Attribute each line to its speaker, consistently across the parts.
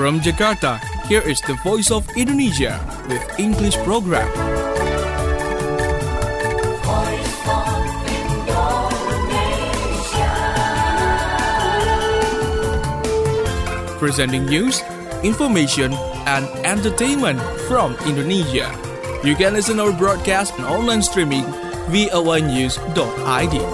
Speaker 1: From Jakarta, here is the Voice of Indonesia with English program.
Speaker 2: Voice of Indonesia.
Speaker 1: Presenting news, information, and entertainment from Indonesia. You can listen our broadcast and online streaming voanews.id.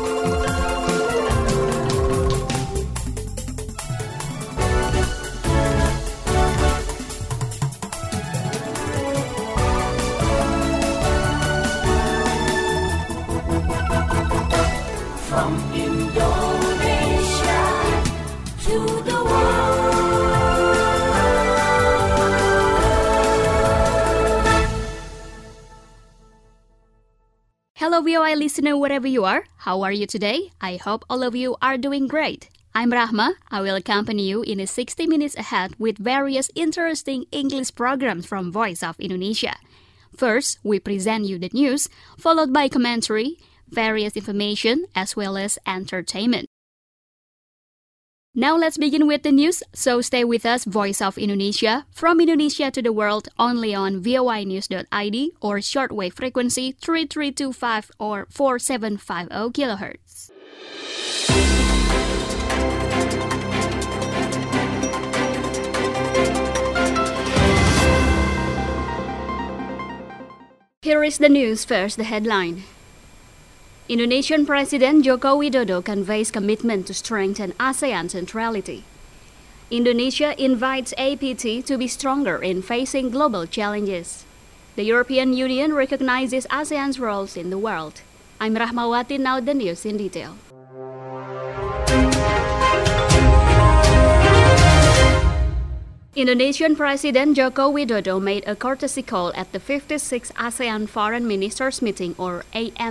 Speaker 2: From Indonesia to the
Speaker 3: Hello VOA listener wherever you are. How are you today? I hope all of you are doing great. I'm Rahma. I will accompany you in a 60 minutes ahead with various interesting English programs from Voice of Indonesia. First, we present you the news, followed by commentary, various information, as well as entertainment. Now let's begin with the news, so stay with us, Voice of Indonesia, from Indonesia to the world, only on voanews.id or shortwave frequency 3325 or 4750 kHz. Here is the news. First, the headline. Indonesian President Joko Widodo conveys commitment to strengthen ASEAN centrality. Indonesia invites APT to be stronger in facing global challenges. The European Union recognizes ASEAN's roles in the world. I'm Rahmawati, now the news in detail. Indonesian President Joko Widodo made a courtesy call at the 56th ASEAN Foreign Ministers Meeting, or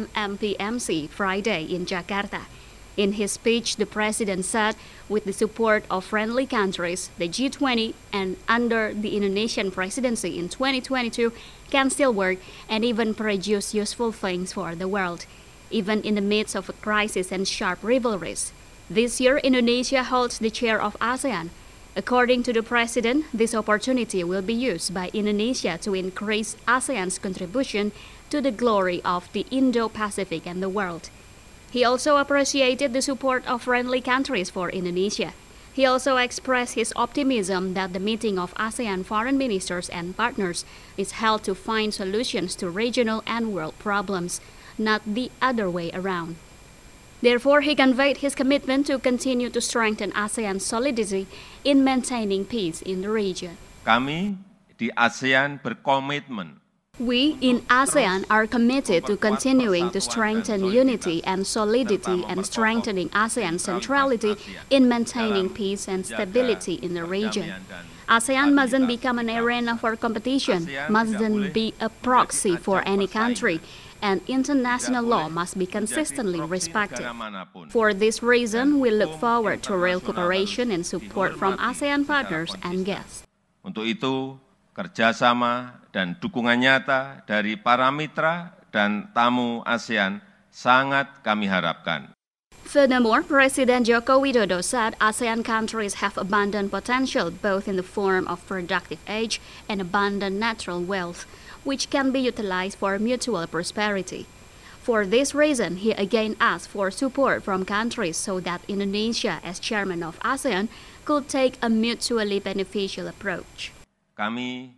Speaker 3: AMMPMC, Friday in Jakarta. In his speech, the president said, with the support of friendly countries, the G20 and under the Indonesian presidency in 2022 can still work and even produce useful things for the world, even in the midst of a crisis and sharp rivalries. This year, Indonesia holds the chair of ASEAN. According to the president, this opportunity will be used by Indonesia to increase ASEAN's contribution to the glory of the Indo-Pacific and the world. He also appreciated the support of friendly countries for Indonesia. He also expressed his optimism that the meeting of ASEAN foreign ministers and partners is held to find solutions to regional and world problems, not the other way around. Therefore, he conveyed his commitment to continue to strengthen ASEAN's solidity in maintaining peace in the region.
Speaker 4: Kami di ASEAN berkomitmen.
Speaker 3: We in ASEAN are committed to continuing to strengthen unity and solidity and strengthening ASEAN's centrality in maintaining peace and stability in the region. ASEAN mustn't become an arena for competition, mustn't be a proxy for any country, and international law must be consistently respected. For this reason, we look forward to real cooperation and support from ASEAN partners and guests.
Speaker 4: Untuk itu, kerjasama dan dukungan nyata dari para mitra dan tamu ASEAN sangat kami harapkan.
Speaker 3: Furthermore, President Joko Widodo said ASEAN countries have abundant potential both in the form of productive age and abundant natural wealth, which can be utilized for mutual prosperity. For this reason, he again asked for support from countries so that Indonesia, as chairman of ASEAN, could take a mutually beneficial approach.
Speaker 4: Kami,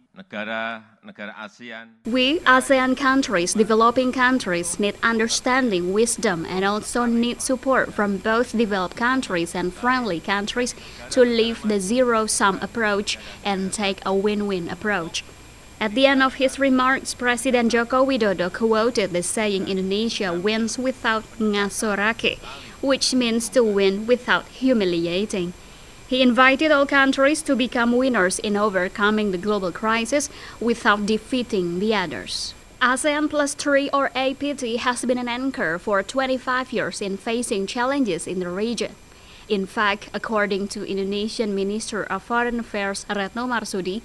Speaker 4: negara ASEAN.
Speaker 3: We, ASEAN countries, developing countries, need understanding, wisdom, and also need support from both developed countries and friendly countries to leave the zero-sum approach and take a win-win approach. At the end of his remarks, President Joko Widodo quoted the saying Indonesia wins without ngasorake, which means to win without humiliating. He invited all countries to become winners in overcoming the global crisis without defeating the others. ASEAN Plus 3 or APT has been an anchor for 25 years in facing challenges in the region. In fact, according to Indonesian Minister of Foreign Affairs Retno Marsudi,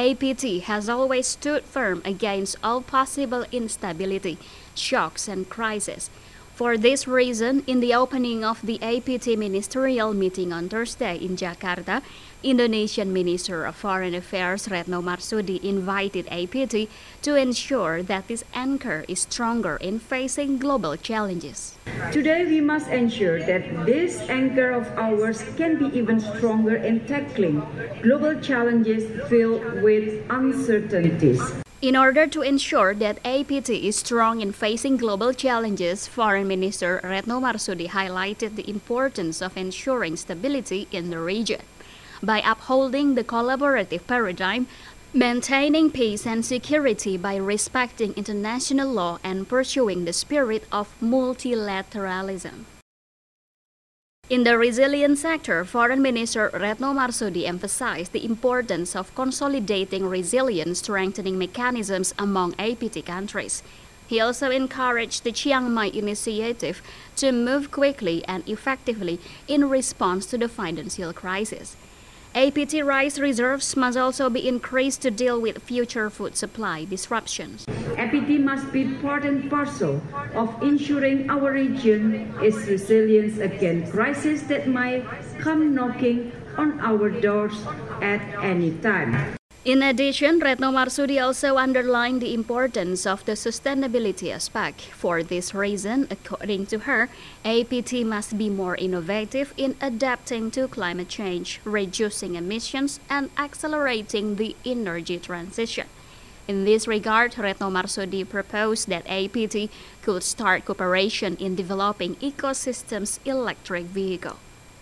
Speaker 3: APT has always stood firm against all possible instability, shocks, and crises. For this reason, in the opening of the APT ministerial meeting on Thursday in Jakarta, Indonesian Minister of Foreign Affairs Retno Marsudi invited APT to ensure that this anchor is stronger in facing global challenges.
Speaker 5: Today we must ensure that this anchor of ours can be even stronger in tackling global challenges filled with uncertainties.
Speaker 3: In order to ensure that APT is strong in facing global challenges, Foreign Minister Retno Marsudi highlighted the importance of ensuring stability in the region. By upholding the collaborative paradigm, maintaining peace and security by respecting international law and pursuing the spirit of multilateralism. In the resilient sector, Foreign Minister Retno Marsudi emphasized the importance of consolidating resilient strengthening mechanisms among APT countries. He also encouraged the Chiang Mai initiative to move quickly and effectively in response to the financial crisis. APT rice reserves must also be increased to deal with future food supply disruptions.
Speaker 5: APT must be part and parcel of ensuring our region is resilient against crises that might come knocking on our doors at any time.
Speaker 3: In addition, Retno Marsudi also underlined the importance of the sustainability aspect. For this reason, according to her, APT must be more innovative in adapting to climate change, reducing emissions, and accelerating the energy transition. In this regard, Retno Marsudi proposed that APT could start cooperation in developing ecosystems electric vehicle.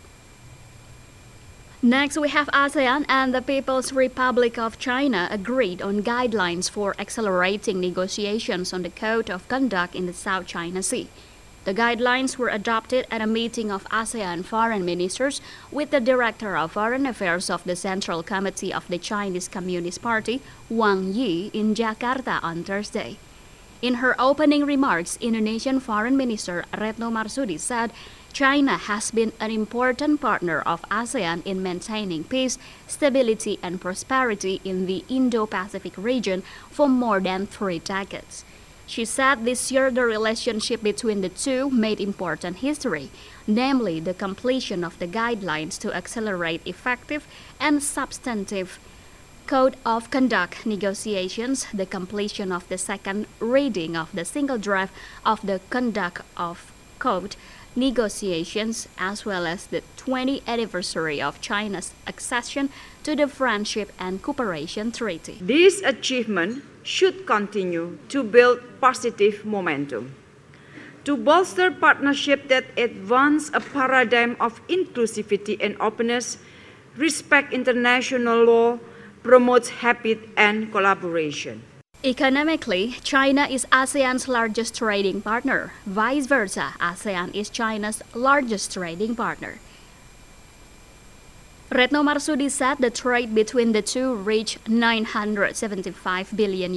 Speaker 3: Next, we have ASEAN and the People's Republic of China agreed on guidelines for accelerating negotiations on the Code of Conduct in the South China Sea. The guidelines were adopted at a meeting of ASEAN foreign ministers with the Director of Foreign Affairs of the Central Committee of the Chinese Communist Party, Wang Yi, in Jakarta on Thursday. In her opening remarks, Indonesian Foreign Minister Retno Marsudi said China has been an important partner of ASEAN in maintaining peace, stability, and prosperity in the Indo-Pacific region for more than 3 decades. She said this year the relationship between the two made important history, namely the completion of the guidelines to accelerate effective and substantive Code of Conduct negotiations, the completion of the second reading of the single draft of the Conduct of Code negotiations, as well as the 20th anniversary of China's accession to the Friendship and Cooperation Treaty.
Speaker 5: This achievement should continue to build positive momentum, to bolster partnership that advance a paradigm of inclusivity and openness, respect international law, promotes habit and collaboration.
Speaker 3: Economically, China is ASEAN's largest trading partner. Vice versa, ASEAN is China's largest trading partner. Retno Marsudi said the trade between the two reached $975 billion.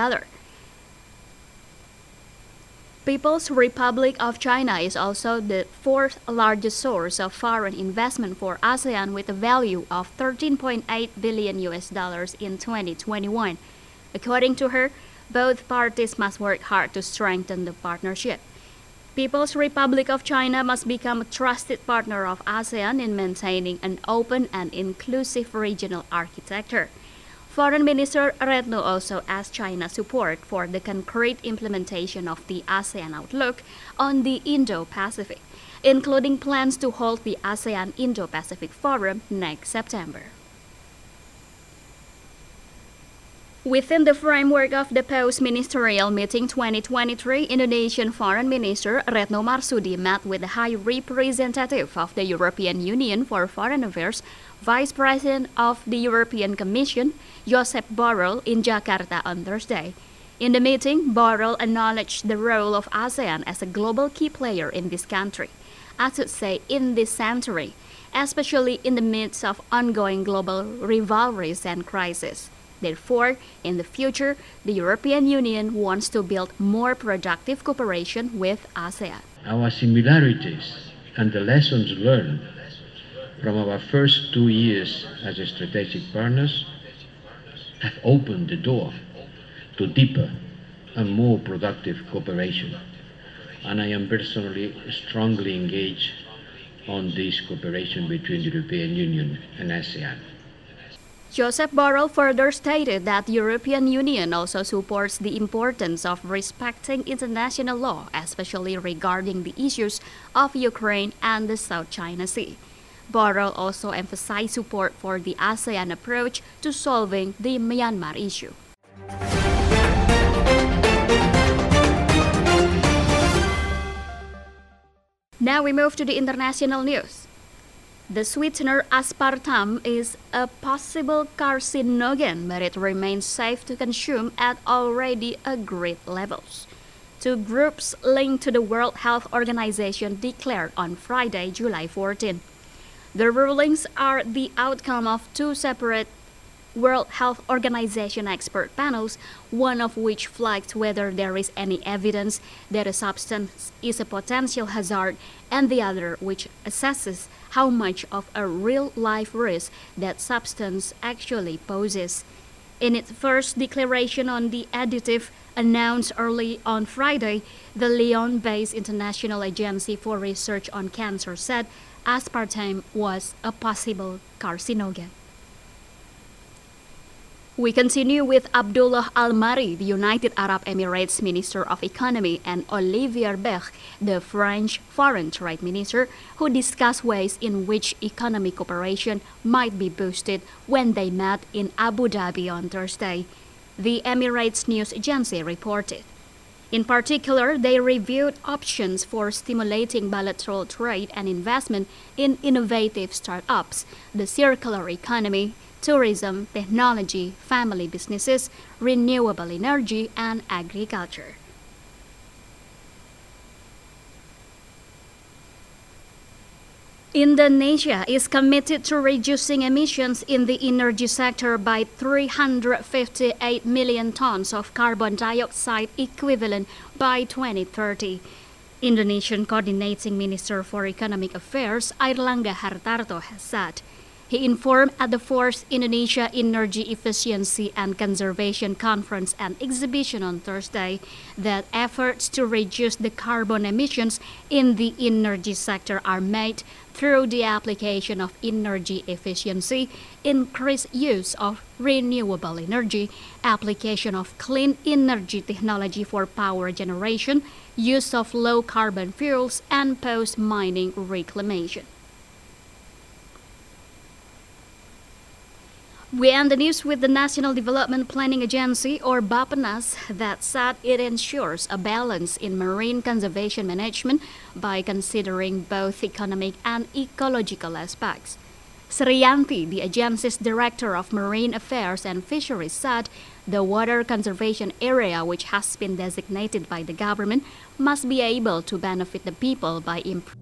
Speaker 3: People's Republic of China is also the 4th largest source of foreign investment for ASEAN with a value of $13.8 billion in 2021. According to her, both parties must work hard to strengthen the partnership. People's Republic of China must become a trusted partner of ASEAN in maintaining an open and inclusive regional architecture. Foreign Minister Retno also asked China's support for the concrete implementation of the ASEAN Outlook on the Indo-Pacific, including plans to hold the ASEAN Indo-Pacific Forum next September. Within the framework of the Post-Ministerial Meeting 2023, Indonesian Foreign Minister Retno Marsudi met with the High Representative of the European Union for Foreign Affairs, Vice President of the European Commission, Josep Borrell, in Jakarta on Thursday. In the meeting, Borrell acknowledged the role of ASEAN as a global key player in this country, I should say in this century, especially in the midst of ongoing global rivalries and crises. Therefore, in the future, the European Union wants to build more productive cooperation with ASEAN.
Speaker 6: Our similarities and the lessons learned from our first 2 years as a strategic partners have opened the door to deeper and more productive cooperation, and I am personally strongly engaged on this cooperation between the European Union and ASEAN.
Speaker 3: Joseph Borrell further stated that the European Union also supports the importance of respecting international law, especially regarding the issues of Ukraine and the South China Sea. Borrell also emphasized support for the ASEAN approach to solving the Myanmar issue. Now we move to the international news. The sweetener aspartame is a possible carcinogen, but it remains safe to consume at already agreed levels. Two groups linked to the World Health Organization declared on Friday, July 14. The rulings are the outcome of two separate World Health Organization expert panels, one of which flagged whether there is any evidence that a substance is a potential hazard, and the other which assesses how much of a real-life risk that substance actually poses. In its first declaration on the additive announced early on Friday, the Lyon-based International Agency for Research on Cancer said aspartame was a possible carcinogen. We continue with Abdullah Al-Mari, the United Arab Emirates Minister of Economy, and Olivier Bech, the French Foreign Trade Minister, who discussed ways in which economic cooperation might be boosted when they met in Abu Dhabi on Thursday, the Emirates news agency reported. In particular, they reviewed options for stimulating bilateral trade and investment in innovative startups, the circular economy, tourism, technology, family businesses, renewable energy, and agriculture. Indonesia is committed to reducing emissions in the energy sector by 358 million tons of carbon dioxide equivalent by 2030. Indonesian Coordinating Minister for Economic Affairs Airlangga Hartarto has said. He informed at the 4th Indonesia Energy Efficiency and Conservation Conference and Exhibition on Thursday that efforts to reduce the carbon emissions in the energy sector are made through the application of energy efficiency, increased use of renewable energy, application of clean energy technology for power generation, use of low-carbon fuels, and post-mining reclamation. We end the news with the National Development Planning Agency, or Bappenas, that said it ensures a balance in marine conservation management by considering both economic and ecological aspects. Sriyanti, the agency's Director of Marine Affairs and Fisheries, said the water conservation area, which has been designated by the government, must be able to benefit the people by improving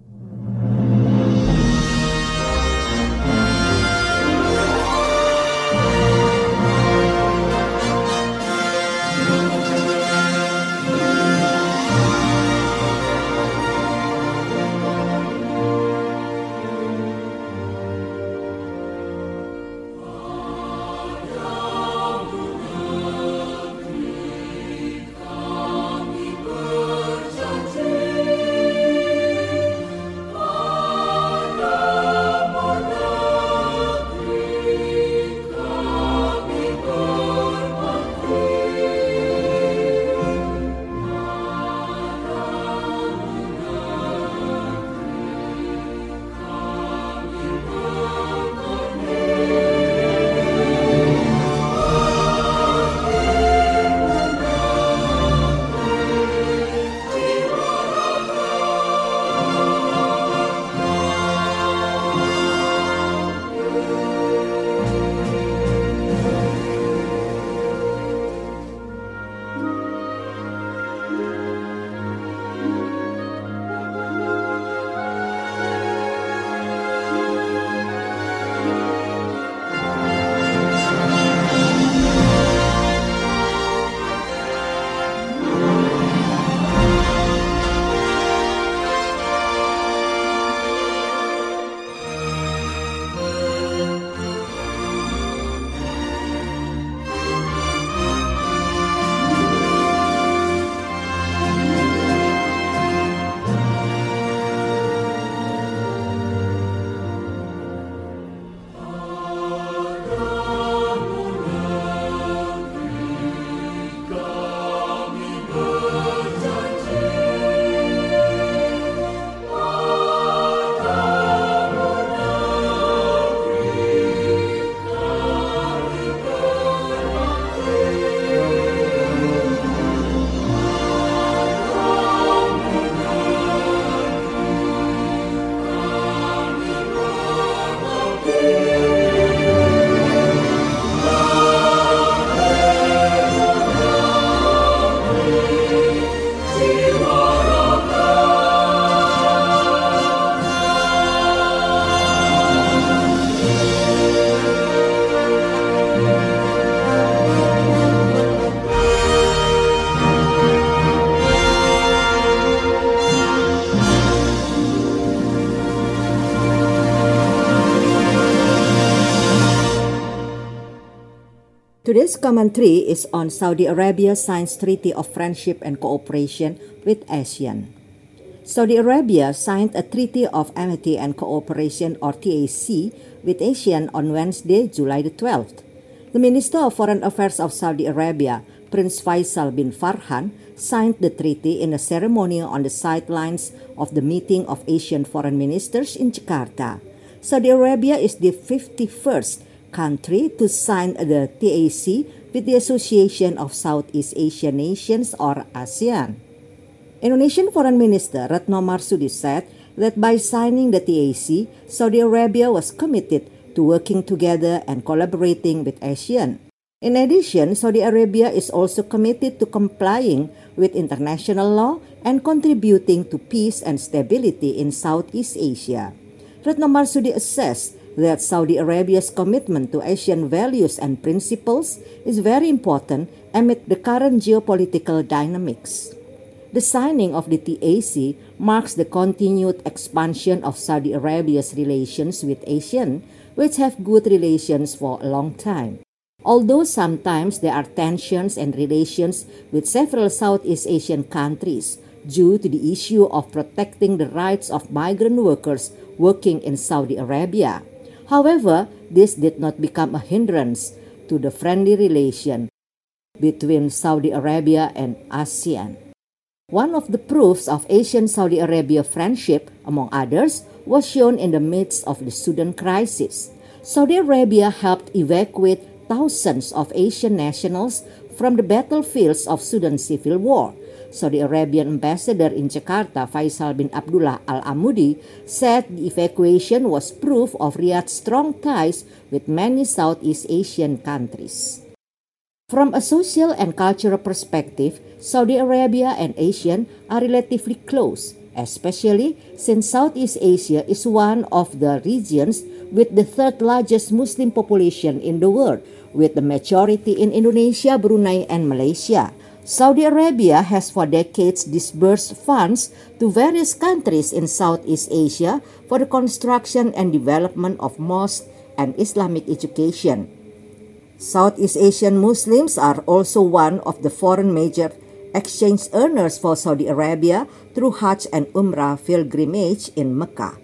Speaker 7: Today's commentary is on Saudi Arabia signs Treaty of Friendship and Cooperation with ASEAN. Saudi Arabia signed a Treaty of Amity and Cooperation or TAC with ASEAN on Wednesday, July the 12th. The Minister of Foreign Affairs of Saudi Arabia, Prince Faisal bin Farhan, signed the treaty in a ceremony on the sidelines of the meeting of Asian foreign ministers in Jakarta. Saudi Arabia is the 51st country to sign the TAC with the Association of Southeast Asian Nations or ASEAN. Indonesian Foreign Minister Retno Marsudi said that by signing the TAC, Saudi Arabia was committed to working together and collaborating with ASEAN. In addition, Saudi Arabia is also committed to complying with international law and contributing to peace and stability in Southeast Asia. Retno Marsudi assessed that Saudi Arabia's commitment to Asian values and principles is very important amid the current geopolitical dynamics. The signing of the TAC marks the continued expansion of Saudi Arabia's relations with ASEAN, which have good relations for a long time. Although sometimes there are tensions and relations with several Southeast Asian countries due to the issue of protecting the rights of migrant workers working in Saudi Arabia. However, this did not become a hindrance to the friendly relation between Saudi Arabia and ASEAN. One of the proofs of Asian-Saudi Arabia friendship, among others, was shown in the midst of the Sudan crisis. Saudi Arabia helped evacuate thousands of Asian nationals from the battlefields of Sudan's civil war. Saudi Arabian ambassador in Jakarta, Faisal bin Abdullah Al-Amudi, said the evacuation was proof of Riyadh's strong ties with many Southeast Asian countries. From a social and cultural perspective, Saudi Arabia and ASEAN are relatively close, especially since Southeast Asia is one of the regions with the third largest Muslim population in the world, with the majority in Indonesia, Brunei, and Malaysia. Saudi Arabia has for decades disbursed funds to various countries in Southeast Asia for the construction and development of mosques and Islamic education. Southeast Asian Muslims are also one of the foreign major exchange earners for Saudi Arabia through Hajj and Umrah pilgrimage in Mecca.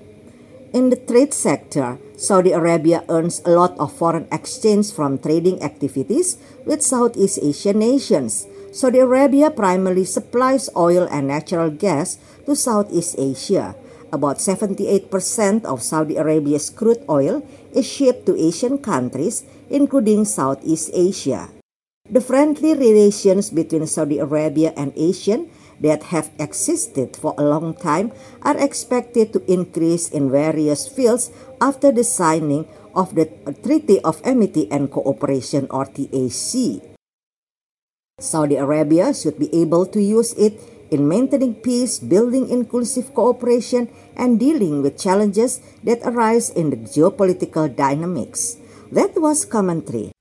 Speaker 7: In the trade sector, Saudi Arabia earns a lot of foreign exchange from trading activities with Southeast Asian nations. Saudi Arabia primarily supplies oil and natural gas to Southeast Asia. About 78% of Saudi Arabia's crude oil is shipped to Asian countries, including Southeast Asia. The friendly relations between Saudi Arabia and ASEAN that have existed for a long time are expected to increase in various fields after the signing of the Treaty of Amity and Cooperation or TAC. Saudi Arabia should be able to use it in maintaining peace, building inclusive cooperation, and dealing with challenges that arise in the geopolitical dynamics. That was commentary.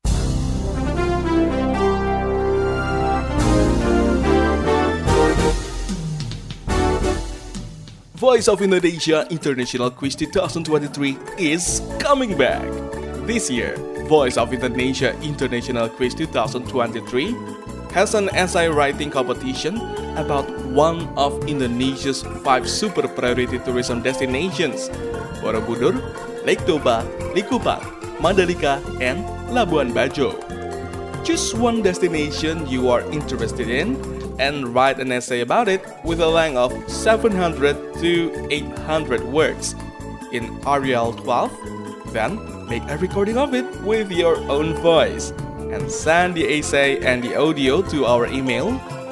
Speaker 1: Voice of Indonesia International Quiz 2023 is coming back. This year, Voice of Indonesia International Quiz 2023 has an essay writing competition about one of Indonesia's 5 super priority tourism destinations: Borobudur, Lake Toba, Likupang, Mandalika, and Labuan Bajo. Choose one destination you are interested in and write an essay about it with a length of 700 to 800 words in Arial 12. Then make a recording of it with your own voice and send the essay and the audio to our email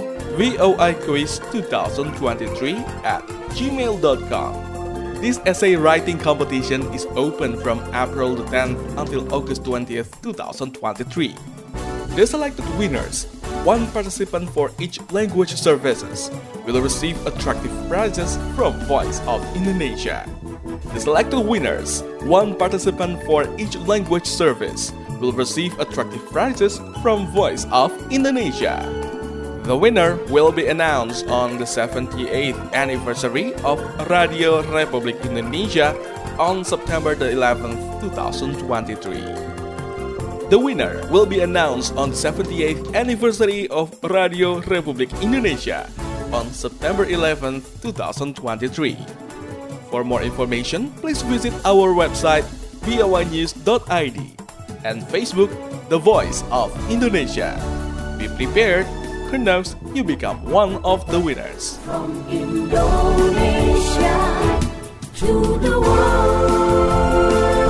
Speaker 1: voiquiz2023@gmail.com. This essay writing competition is open from April the 10th until August 20th, 2023. The selected winners one participant for each language services will receive attractive prizes from Voice of Indonesia. The selected winners, one participant for each language service, will receive attractive prizes from Voice of Indonesia. The winner will be announced on the 78th anniversary of Radio Republik Indonesia on September the 11th, 2023. The winner will be announced on the 78th anniversary of Radio Republik Indonesia on September 11th, 2023. For more information, please visit our website voanews.id and Facebook The Voice of Indonesia. Be prepared, who knows, you become one of the winners.
Speaker 2: From Indonesia to the world.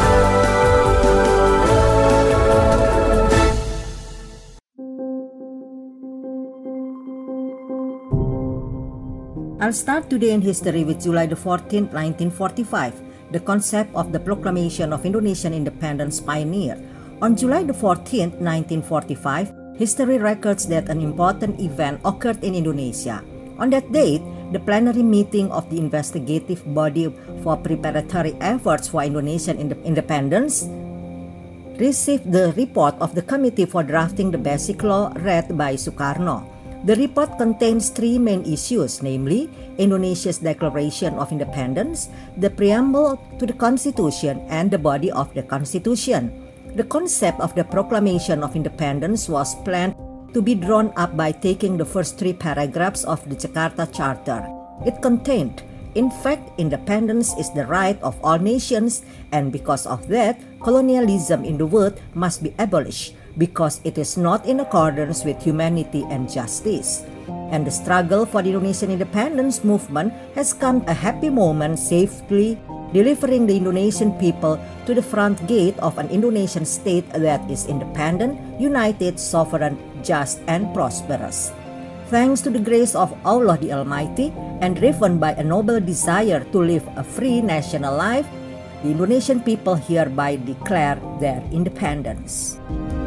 Speaker 7: I'll start today in history with July the 14th, 1945, the concept of the Proclamation of Indonesian Independence pioneer. On July the 14th, 1945, history records that an important event occurred in Indonesia. On that date, the plenary meeting of the investigative body for preparatory efforts for Indonesian independence received the report of the Committee for Drafting the Basic Law read by Sukarno. The report contains three main issues, namely Indonesia's Declaration of Independence, the preamble to the Constitution, and the body of the Constitution. The concept of the Proclamation of Independence was planned to be drawn up by taking the first three paragraphs of the Jakarta Charter. It contained, in fact, independence is the right of all nations, and because of that, colonialism in the world must be abolished, because it is not in accordance with humanity and justice. And the struggle for the Indonesian independence movement has come a happy moment, safely delivering the Indonesian people to the front gate of an Indonesian state that is independent, united, sovereign, just, and prosperous. Thanks to the grace of Allah the Almighty and driven by a noble desire to live a free national life, the Indonesian people hereby declare their independence.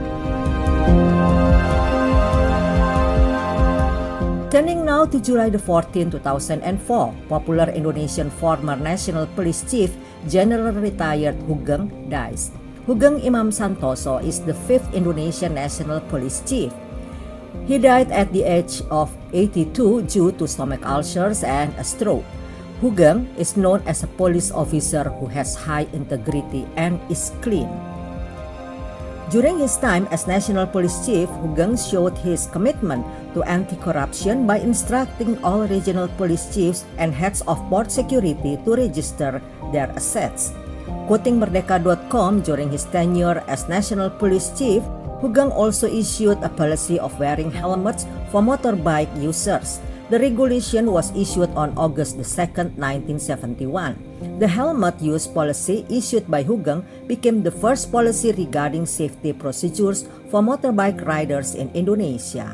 Speaker 7: Turning now to July the 14th, 2004, popular Indonesian former National Police Chief, General Retired Hugeng, dies. Hugeng Imam Santoso is the fifth Indonesian National Police Chief. He died at the age of 82 due to stomach ulcers and a stroke. Hugeng is known as a police officer who has high integrity and is clean. During his time as National Police Chief, Hugeng showed his commitment to anti-corruption by instructing all regional police chiefs and heads of port security to register their assets. Quoting Merdeka.com, during his tenure as National Police Chief, Hugeng also issued a policy of wearing helmets for motorbike users. The regulation was issued on August 2, 1971. The helmet use policy issued by Hugeng became the first policy regarding safety procedures for motorbike riders in Indonesia.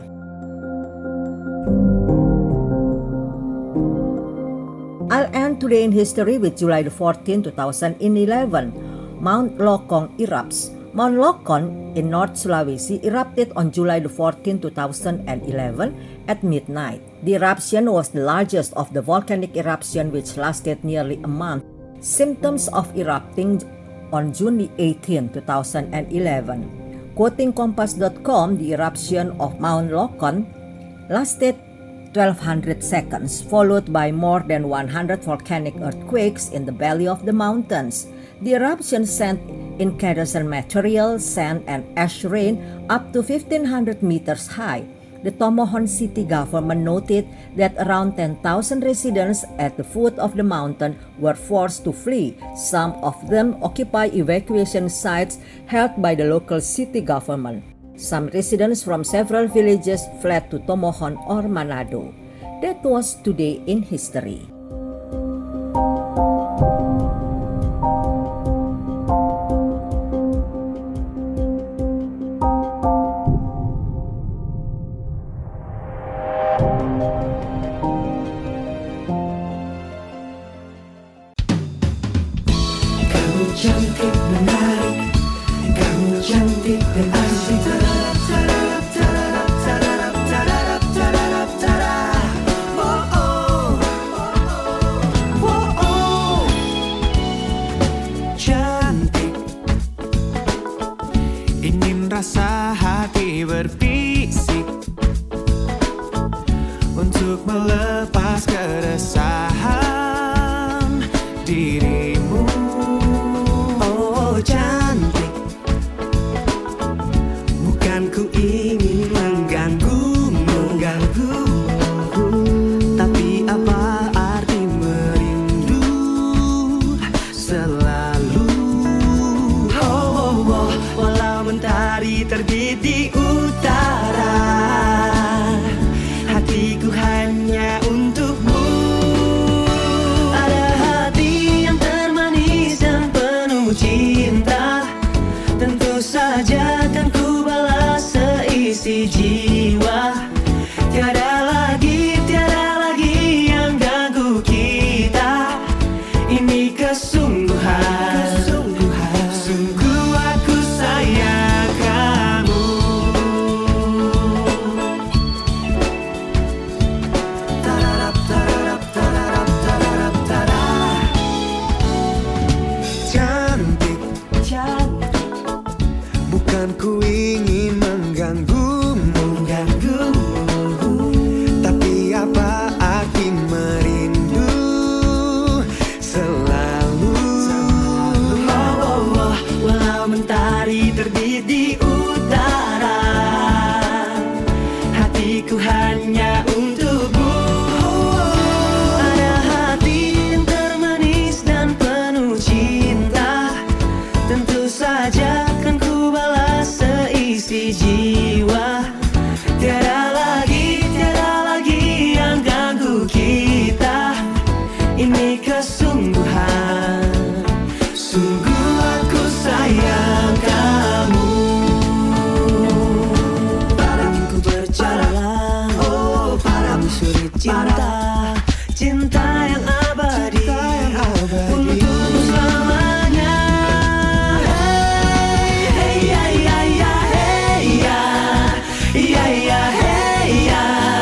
Speaker 7: I'll end today in history with July 14, 2011. Mount Lokon erupts. Mount Lokon in North Sulawesi erupted on July 14, 2011 at midnight. The eruption was the largest of the volcanic eruption which lasted nearly a month. Symptoms of erupting on June 18, 2011. Quoting Kompas.com, the eruption of Mount Lokon lasted 1200 seconds, followed by more than 100 volcanic earthquakes in the belly of the mountains. The eruption sent incandescent material, sand, and ash rain up to 1,500 meters high. The Tomohon city government noted that around 10,000 residents at the foot of the mountain were forced to flee. Some of them occupy evacuation sites held by the local city government. Some residents from several villages fled to Tomohon or Manado. That was today in history.
Speaker 2: Cantik menarik, kamu cantik dan asik.
Speaker 8: cinta yang abadi untukmu selamanya. Hey ya ya ya, hey ya ya ya, hey ya.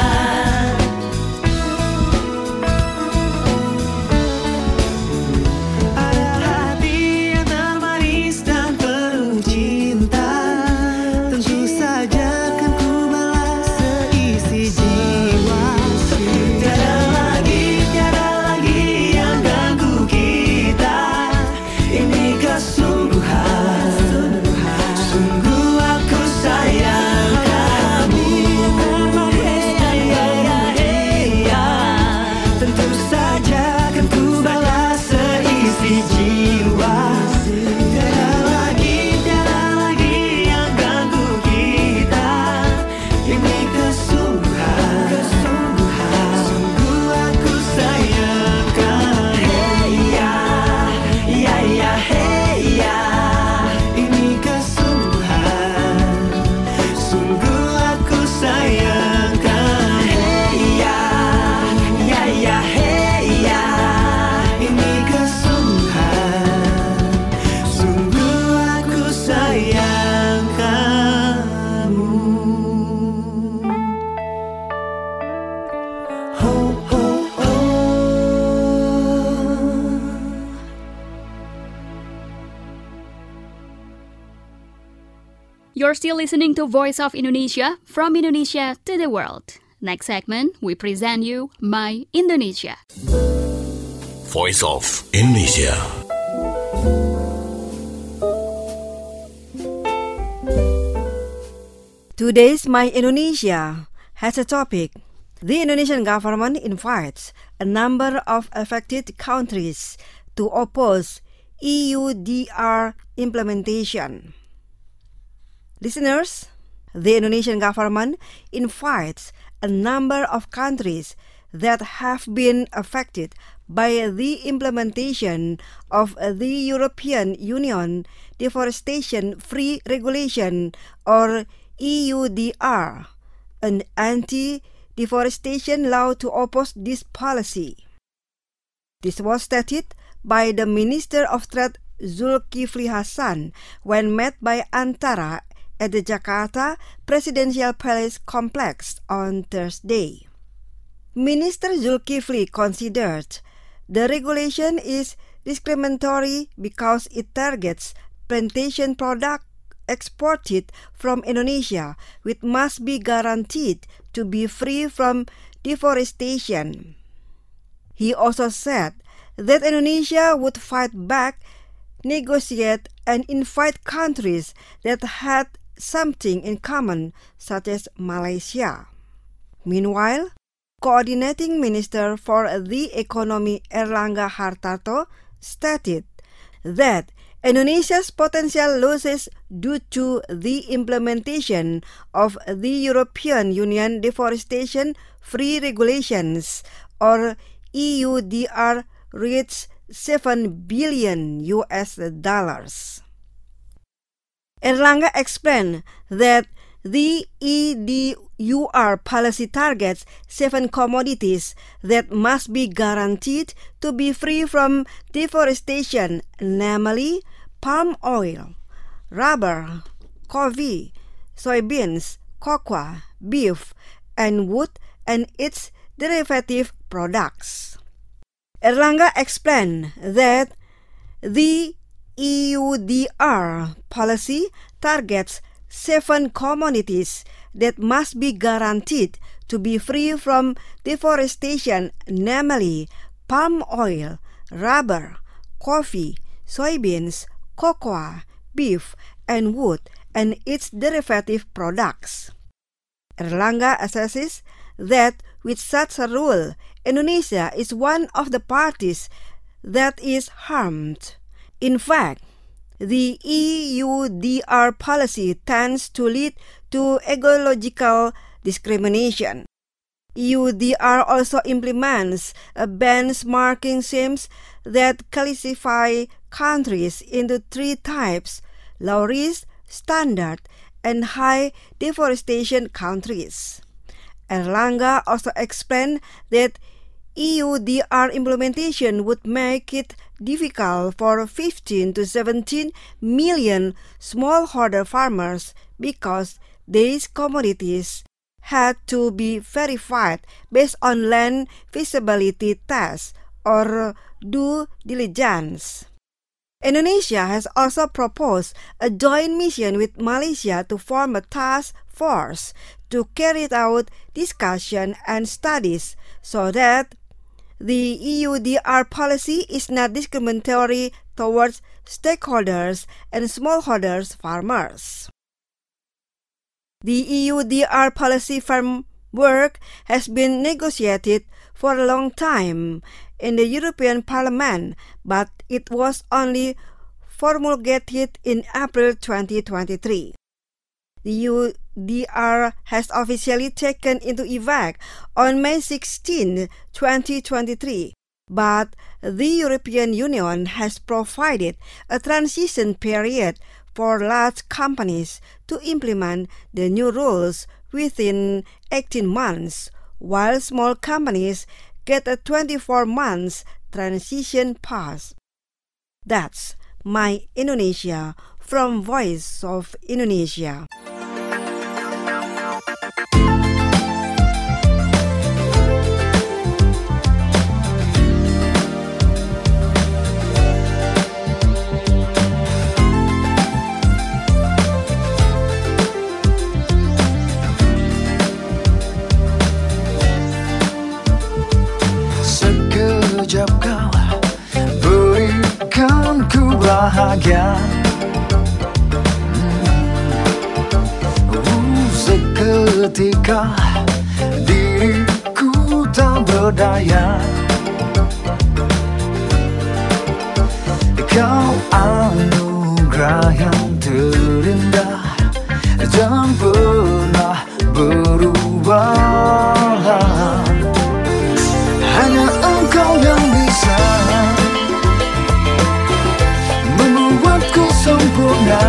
Speaker 8: Ada hati yang termanis dan penuh cinta, tentu saja kan ku balas seisi jiwa. Tiada lagi yang ganggu kita. Ini kesungguhan, sungguh aku sayang kamu. Hey ya ya ya, hey ya. Tentu saja kan ku balas seisi jiwa. Tiada lagi yang ganggu kita. Ini kesungguhan, sungguh aku sayang kamu. Hey ya ya ya, hey ya. Ini kesungguhan, sungguh aku sayang kamu. Hey ya ya ya, hey ya. Ini kesungguhan, sungguh aku sayang kamu. Ho ho ho.
Speaker 3: You're still listening to Voice of Indonesia, from Indonesia to the world. Next segment, we present you My Indonesia.
Speaker 9: Voice of Indonesia.
Speaker 10: Today's My Indonesia has a topic. The Indonesian government invites a number of affected countries to oppose EUDR implementation. Listeners, the Indonesian government invites a number of countries that have been affected by the implementation of the European Union Deforestation-Free Regulation, or EUDR, an anti-deforestation law, to oppose this policy. This was stated by the Minister of Trade Zulkifli Hasan when met by Antara at the Jakarta Presidential Palace complex on Thursday. Minister Zulkifli considered the regulation is discriminatory because it targets plantation products exported from Indonesia, which must be guaranteed to be free from deforestation. He also said that Indonesia would fight back, negotiate, and invite countries that had something in common, such as Malaysia. Meanwhile, Coordinating Minister for the Economy Erlangga Hartarto stated that Indonesia's potential losses due to the implementation of the European Union Deforestation-Free Regulations, or EUDR, reached $7 billion. Erlangga explained that the EUDR policy targets 7 commodities that must be guaranteed to be free from deforestation, namely palm oil, rubber, coffee, soybeans, cocoa, beef, and wood and its derivative products. Erlangga explained that the EUDR policy targets 7 commodities that must be guaranteed to be free from deforestation, namely palm oil, rubber, coffee, soybeans, cocoa, beef, and wood, and its derivative products. Erlangga assesses that with such a rule, Indonesia is one of the parties that is harmed. In fact, the EUDR policy tends to lead to ecological discrimination. EUDR also implements a benchmarking scheme that classify countries into 3 types: low risk, standard, and high deforestation countries. Erlangga also explained that EUDR implementation would make it difficult for 15 to 17 million smallholder farmers because these commodities had to be verified based on land feasibility tests or due diligence. Indonesia has also proposed a joint mission with Malaysia to form a task force to carry out discussion and studies so that the EUDR policy is not discriminatory towards stakeholders and smallholders farmers. The EUDR policy framework has been negotiated for a long time in the European Parliament, but it was only promulgated in April 2023. The EUDR has officially taken into effect on May 16, 2023, but the European Union has provided a transition period for large companies to implement the new rules within 18 months, while small companies get a 24 months transition pass. That's My Indonesia from Voice of Indonesia.
Speaker 11: Sekejap kau berikan ku bahagia, seketika diriku tak berdaya. Kau anugerah yang terindah dan pernah berubah. Hanya Engkau yang bisa membuatku sempurna.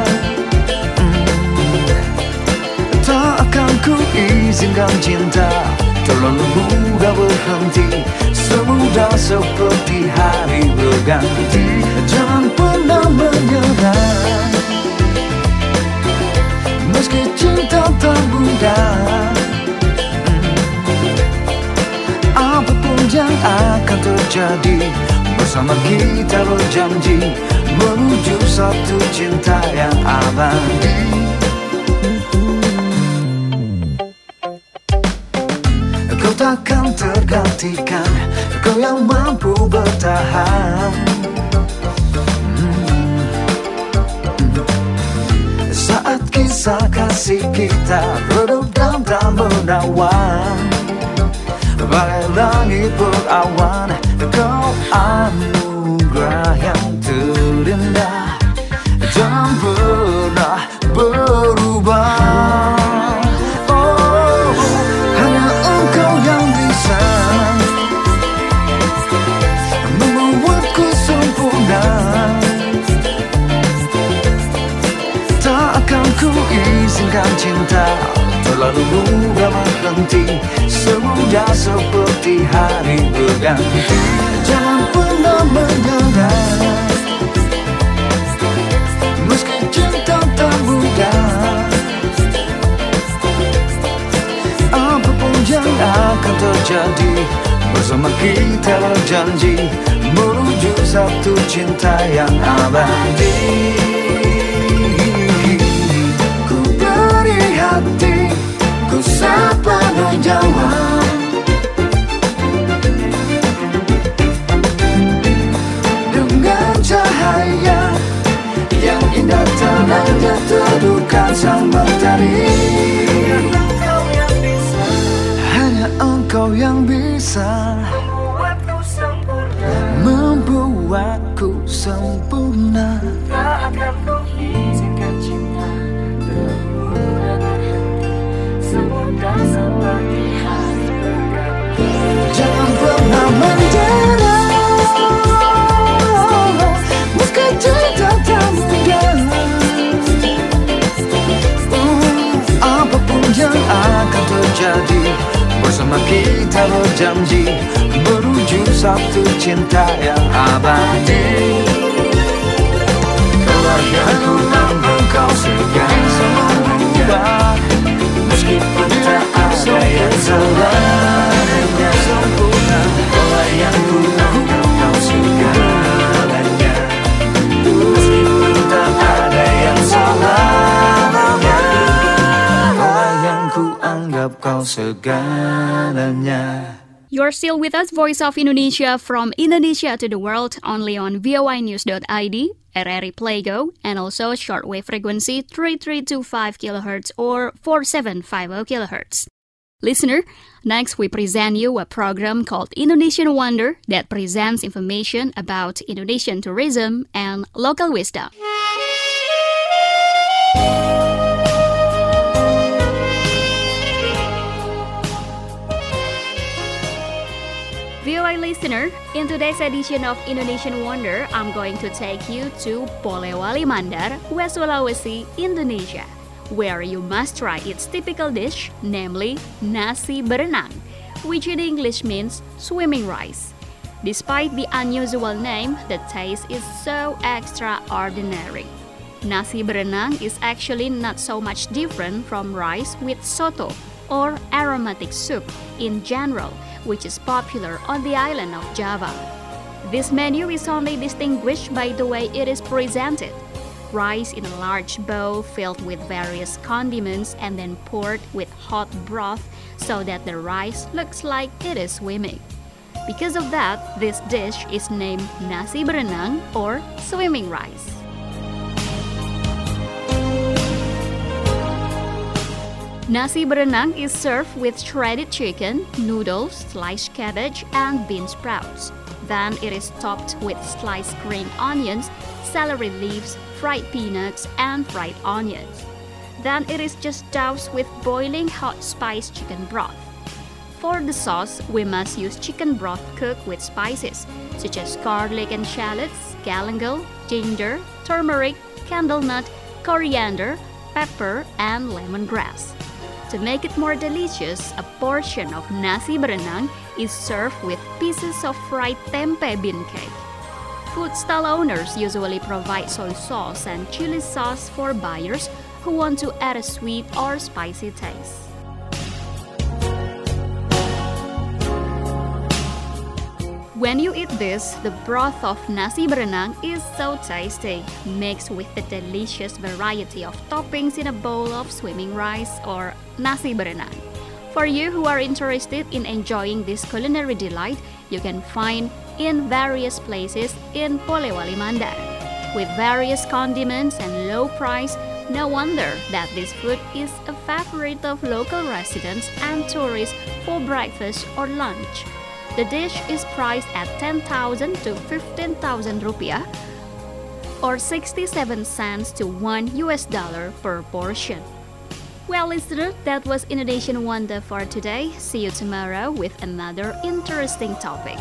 Speaker 11: Tak akan ku izinkan cinta terlalu mudah berhenti, semudah seperti hari berganti. Jangan pernah menyerah, meski cinta tak mudah. Apapun yang akan terjadi, bersama kita berjanji menuju satu cinta yang abadi. Kau takkan tergantikan, kau yang mampu bertahan. Saat kisah kasih kita redup dan tak menawan, bagai langit berawan, kau anugerah yang terindah dan pernah berubah. Oh, hanya Engkau yang bisa membuatku sempurna. Tak akan ku izinkan cinta terlalu mudah berhenti, semudah seperti hari berganti. Jangan pernah menyerah, meski cinta tak mudah. Apapun yang akan terjadi, bersama kita berjanji menuju satu cinta yang abadi. Ku beri hati, ku sepenuh nyawa, dengan cahaya yang indah terangnya teduhkan sang mentari. Hanya Engkau yang bisa membuatku sempurna. Tak akan ku izinkan cinta termudah berhenti, semudah seperti hari berganti. Jangan pernah menyerah, meski cinta tak mudah. Apapun yang akan terjadi, bersama kita berjanji satu cinta yang abadi. Kau yang ku anggap kau segalanya, meskipun tak ada yang salahnya sempurna. Kau yang ku anggap kau segalanya, meskipun tak ada yang salahnya. Kau yang ku anggap kau segalanya.
Speaker 3: You're still with us, Voice of Indonesia, from Indonesia to the world, only on voinews.id, RRI Playgo, and also shortwave frequency 3325 kHz or 4750 kHz. Listener, next we present you a program called Indonesian Wonder that presents information about Indonesian tourism and local wisdom. VOA listener, in today's edition of Indonesian Wonder, I'm going to take you to Polewali Mandar, West Sulawesi, Indonesia, where you must try its typical dish, namely nasi berenang, which in English means swimming rice. Despite the unusual name, the taste is so extraordinary. Nasi berenang is actually not so much different from rice with soto or aromatic soup in general, which is popular on the island of Java. This menu is only distinguished by the way it is presented. Rice in a large bowl filled with various condiments and then poured with hot broth so that the rice looks like it is swimming. Because of that, this dish is named nasi berenang or swimming rice. Nasi berenang is served with shredded chicken, noodles, sliced cabbage, and bean sprouts. Then it is topped with sliced green onions, celery leaves, fried peanuts, and fried onions. Then it is just doused with boiling hot spiced chicken broth. For the sauce, we must use chicken broth cooked with spices, such as garlic and shallots, galangal, ginger, turmeric, candlenut, coriander, pepper, and lemongrass. To make it more delicious, a portion of nasi berenang is served with pieces of fried tempe bean cake. Food stall owners usually provide soy sauce and chili sauce for buyers who want to add a sweet or spicy taste. When you eat this, the broth of nasi berenang is so tasty, mixed with the delicious variety of toppings in a bowl of swimming rice or nasi berenang. For you who are interested in enjoying this culinary delight, you can find in various places in Polewali Mandar. With various condiments and low price, no wonder that this food is a favorite of local residents and tourists for breakfast or lunch. The dish is priced at 10,000 to 15,000 rupiah or 67 cents to $1 per portion. Well, listener, that was Indonesian Wonder for today. See you tomorrow with another interesting topic.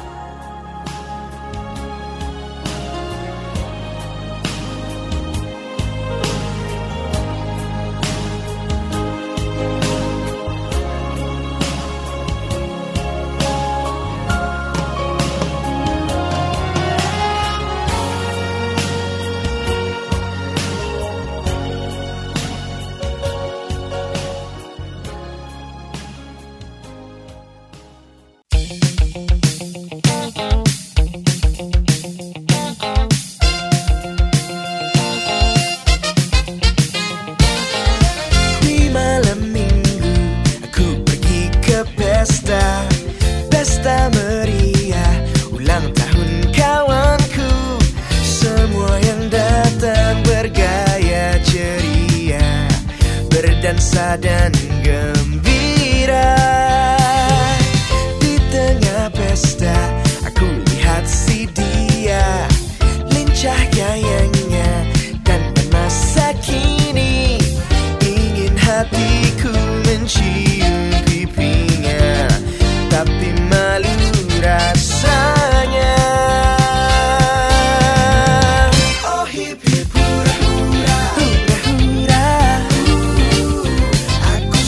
Speaker 11: Pesta meriah ulang tahun kawanku, semua yang datang bergaya ceria, berdansa dan gembira. Di tengah pesta aku lihat si dia, lincah gayanya dan masa kini, ingin hatiku mencium pipinya, tapi malu rasanya. Oh hip hip hura hura, hura hura, aku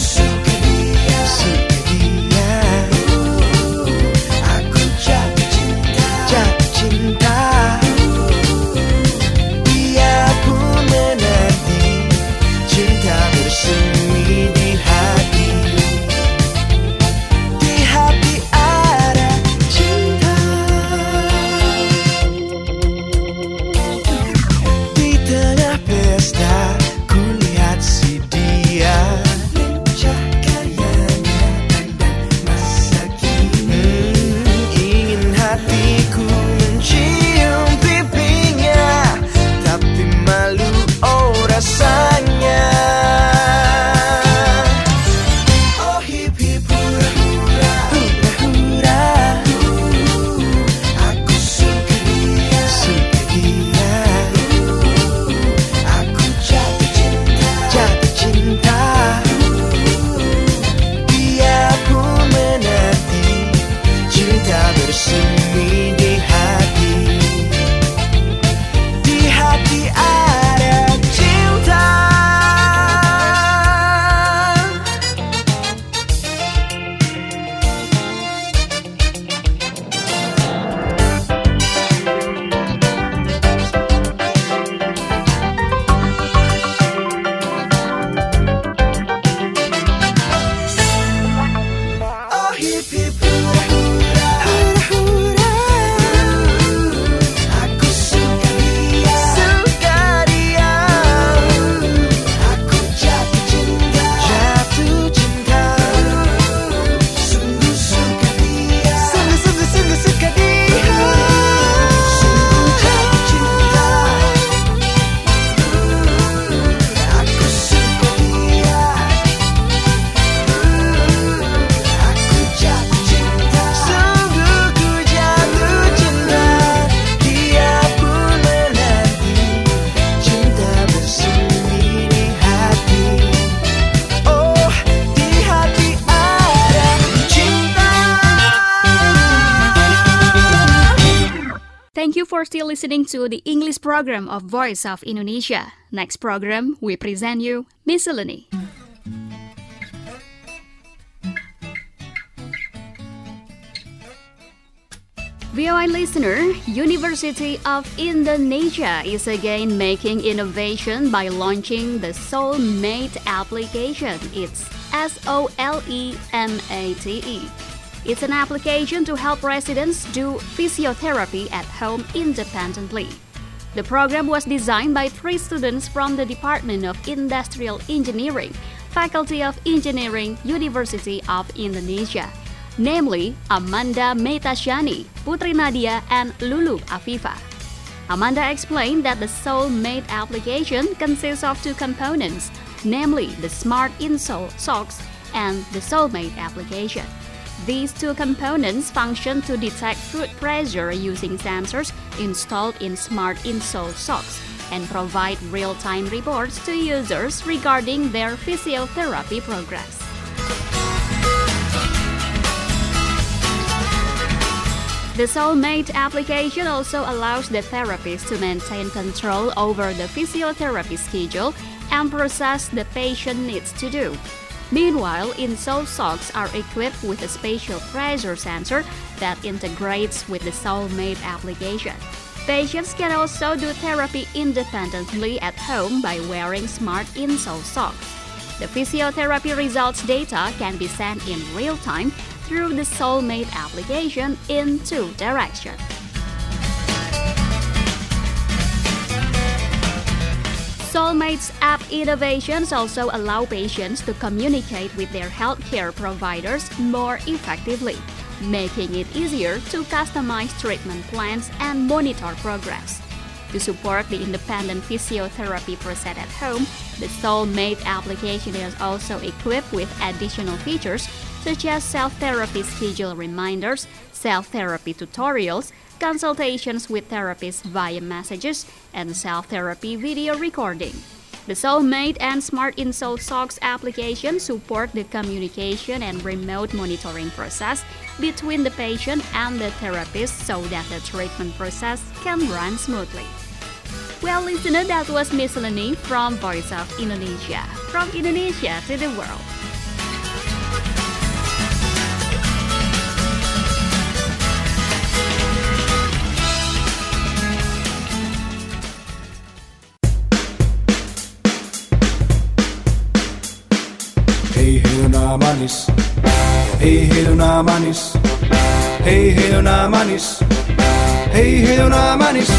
Speaker 3: Thank you for still listening to the English program of Voice of Indonesia. Next program, we present you Miscellany. VOA listener, University of Indonesia is again making innovation by launching the Soulmate application. It's SOLEMATE. It's an application to help residents do physiotherapy at home independently. The program was designed by 3 students from the Department of Industrial Engineering, Faculty of Engineering, University of Indonesia, namely Amanda Metasyani, Putri Nadia, and Lulu Afifa. Amanda explained that the Soulmate application consists of 2 components, namely the Smart Insole Socks and the Soulmate application. These 2 components function to detect foot pressure using sensors installed in Smart Insole Socks and provide real-time reports to users regarding their physiotherapy progress. The Soulmate application also allows the therapist to maintain control over the physiotherapy schedule and process the patient needs to do. Meanwhile, Insole Socks are equipped with a spatial pressure sensor that integrates with the Soulmate application. Patients can also do therapy independently at home by wearing Smart Insole Socks. The physiotherapy results data can be sent in real time through the Soulmate application in 2 directions. Soulmate's app innovations also allow patients to communicate with their healthcare providers more effectively, making it easier to customize treatment plans and monitor progress. To support the independent physiotherapy process at home, the Soulmate application is also equipped with additional features such as self-therapy schedule reminders, self-therapy tutorials, consultations with therapists via messages, and self-therapy video recording. The Soulmate and Smart Insole Socks application support the communication and remote monitoring process between the patient and the therapist so that the treatment process can run smoothly. Well, listener, that was Miscellany from Voice of Indonesia. From Indonesia to the world.
Speaker 11: Hey nona manis, hey nona manis, hey nona manis, hey nona manis.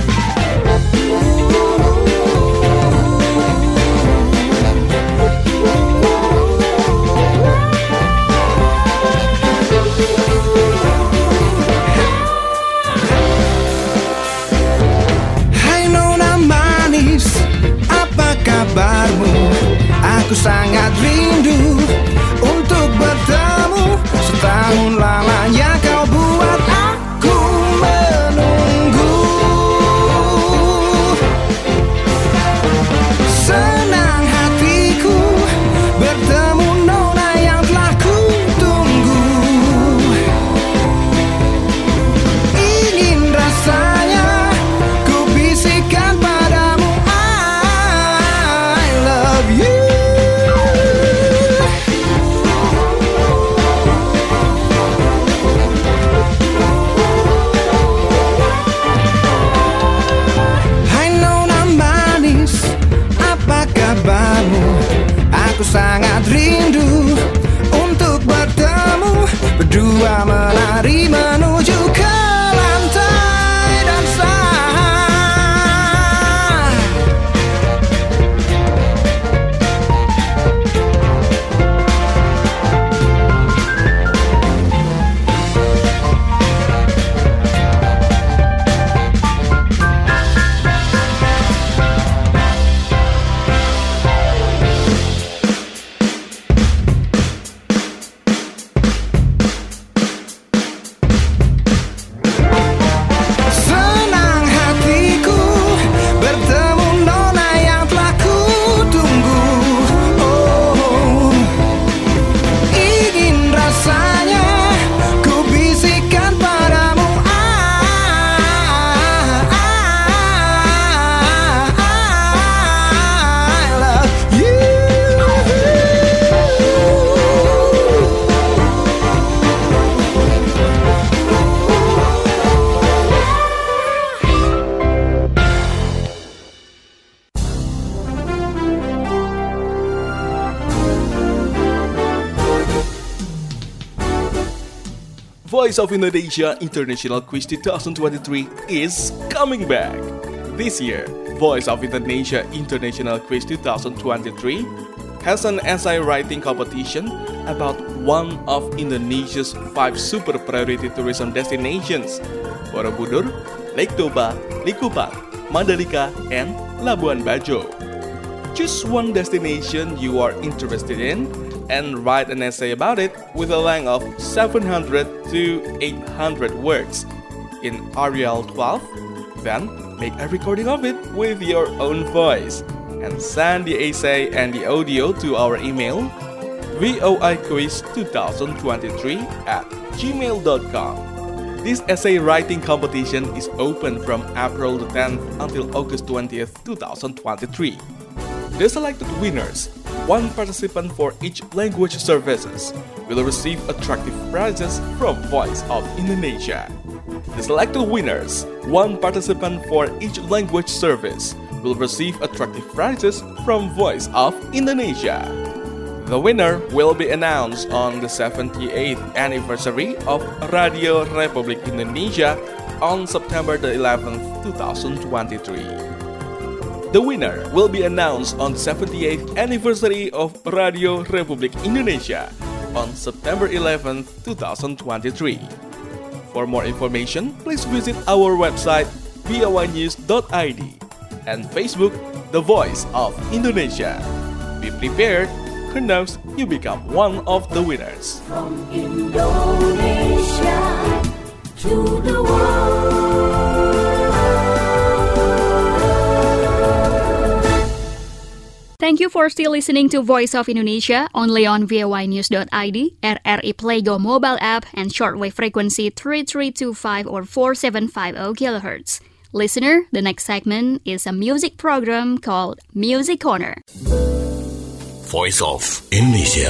Speaker 11: Hai nona manis, apa kabarmu? Aku sangat rindu untuk bertemu. Setahun lamanya kau buat aku menunggu.
Speaker 1: Voice of Indonesia International Quiz 2023 is coming back. This year, Voice of Indonesia International Quiz 2023 has an essay writing competition about one of Indonesia's 5 super priority tourism destinations: Borobudur, Lake Toba, Likupang, Mandalika, and Labuan Bajo. Choose one destination you are interested in and write an essay about it with a length of 700 to 800 words in Arial 12. Then make a recording of it with your own voice and send the essay and the audio to our email voiquiz2023@gmail.com. This essay writing competition is open from April the 10th until August 20th, 2023. The selected winners, one participant for each language services, will receive attractive prizes from Voice of Indonesia. The selected winners, one participant for each language service, will receive attractive prizes from Voice of Indonesia. The winner will be announced on the 78th anniversary of Radio Republik Indonesia on September the 11th, 2023. The winner will be announced on the 78th anniversary of Radio Republik Indonesia on September 11th, 2023. For more information, please visit our website voinews.id and Facebook The Voice of Indonesia. Be prepared, who knows, you become one of the winners.
Speaker 2: From Indonesia to the world.
Speaker 3: Thank you for still listening to Voice of Indonesia only on voinews.id, RRI Playgo mobile app, and shortwave frequency 3325 or 4750 kHz. Listener, the next segment is a music program called Music Corner.
Speaker 9: Voice of Indonesia.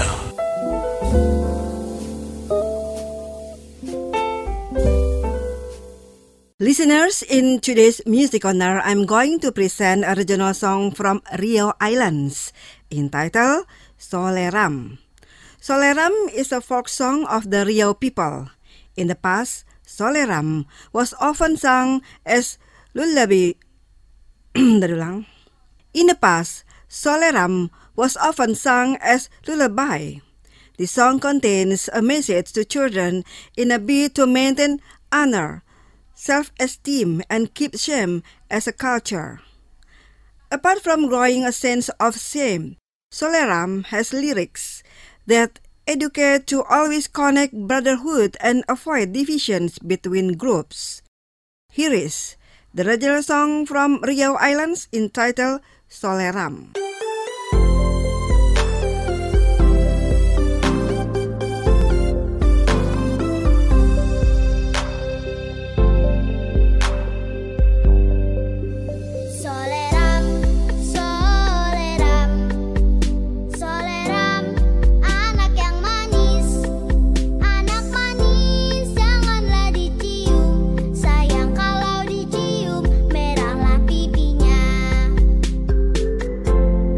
Speaker 10: Listeners, in today's Music Corner, I'm going to present a regional song from Riau Islands entitled Soleram. Soleram is a folk song of the Riau people. In the past, Soleram was often sung as lullaby. In the past, Soleram was often sung as lullaby. The song contains a message to children in a bid to maintain honor, self-esteem, and keep shame as a culture. Apart from growing a sense of shame, Soleram has lyrics that educate to always connect brotherhood and avoid divisions between groups. Here is the regional song from Riau Islands entitled Soleram.
Speaker 12: Sayang kalau dicium, merahlah pipinya.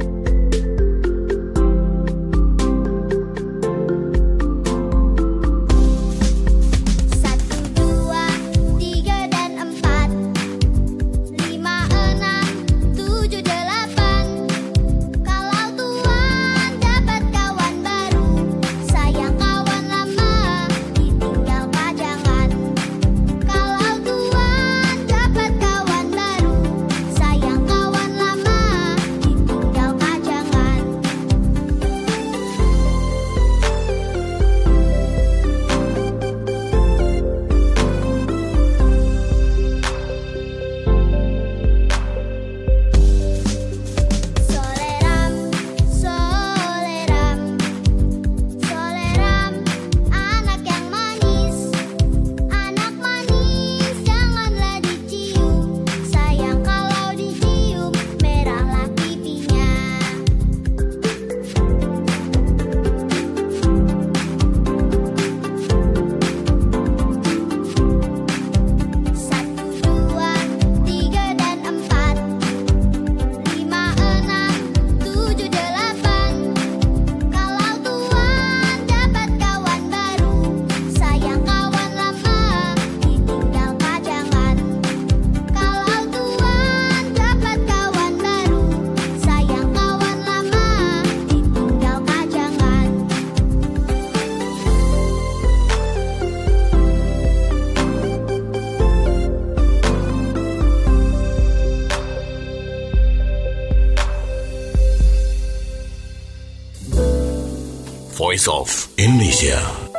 Speaker 9: Voice of Indonesia.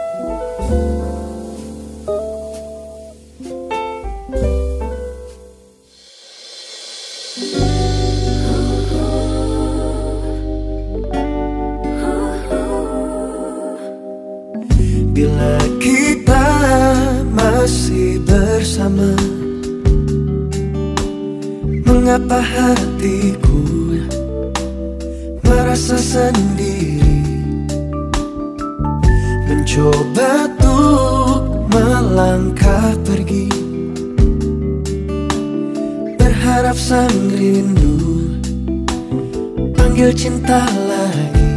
Speaker 8: Bila kita masih bersama, mengapa hatiku merasa sendiri, mencoba untuk melangkah pergi, berharap sang rindu panggil cinta lagi.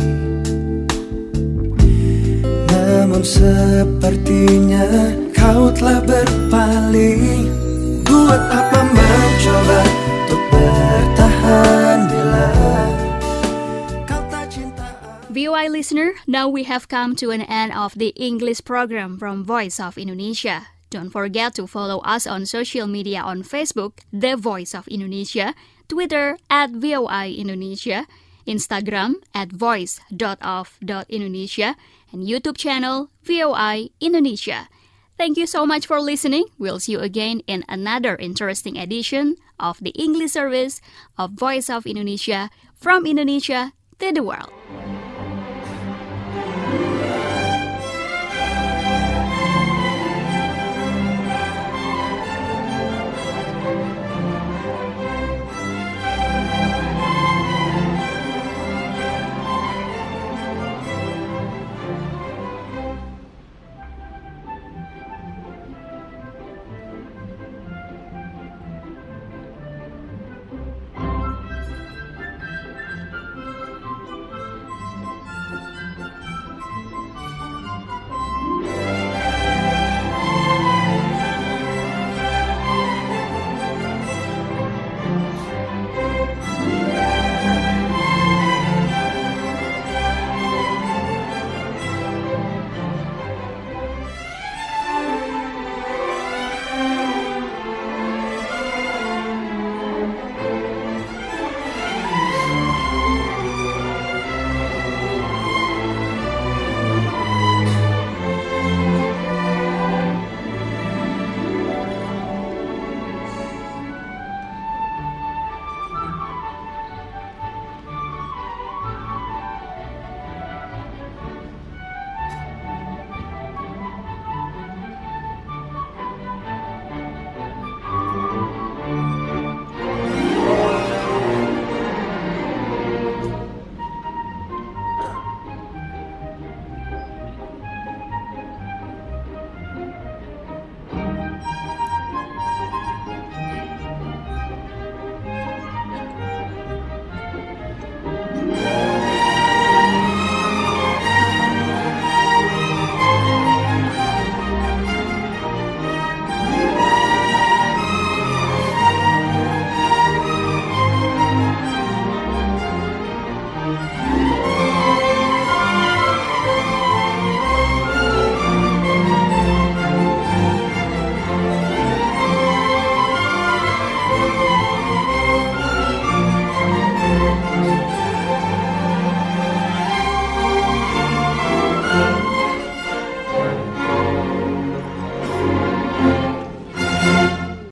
Speaker 8: Namun sepertinya kau telah berpaling. Buat apa mencoba untuk bertahan bila kau tak cinta.
Speaker 3: VOA listener, now we have come to an end of the English program from Voice of Indonesia. Don't forget to follow us on social media on Facebook, The Voice of Indonesia, Twitter @VOI Indonesia, Instagram @voice.of.indonesia, and YouTube channel VOI Indonesia. Thank you so much for listening. We'll see you again in another interesting edition of the English service of Voice of Indonesia, from Indonesia to the world.